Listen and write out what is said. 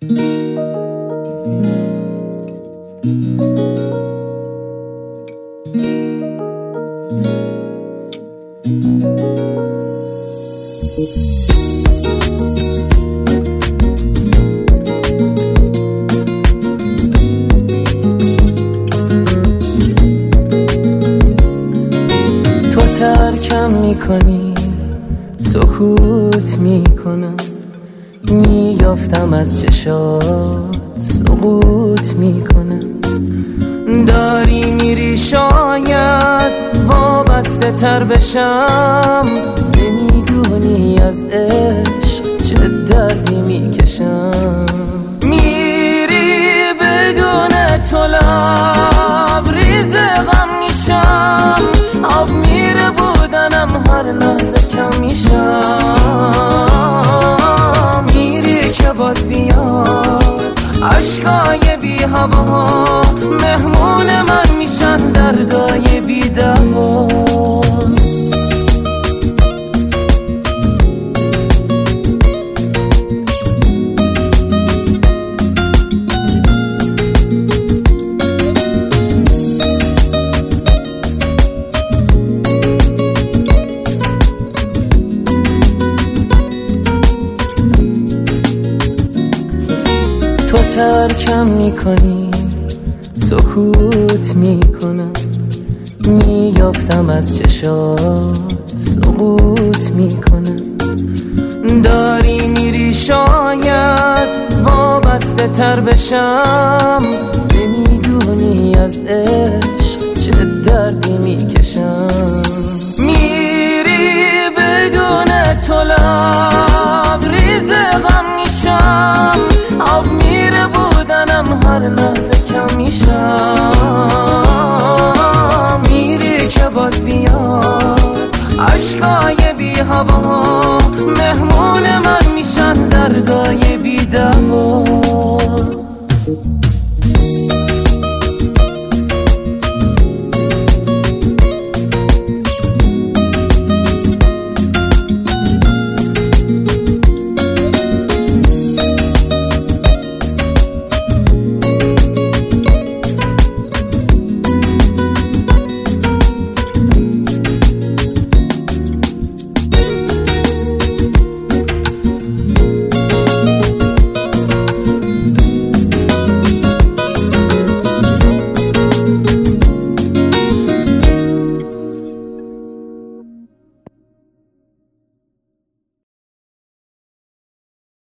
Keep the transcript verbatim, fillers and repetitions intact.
تو ترکم میکنی، سکوت میکنم، میافتم از چشات، سقوط میکنم. داری میری شاید وابسته تر بشم، نمیدونی از عشق چه دردی میکشم. میری بدون تو لبریز غم میشم، آب میره بودنم هر لحظه کم میشم. میری که باز بیاد عشقای بی هوا، مهمون من میشن دردای بی دوا. تو ترکم میکنی، سکوت میکنم، میافتم از چشات، سقوط میکنم. داری میری شاید وابسته تر بشم، نمیدونی از عشق چه دردی میکشم. میری بدون تو لبریز غم میشم، آب میره بودنم هر لحظه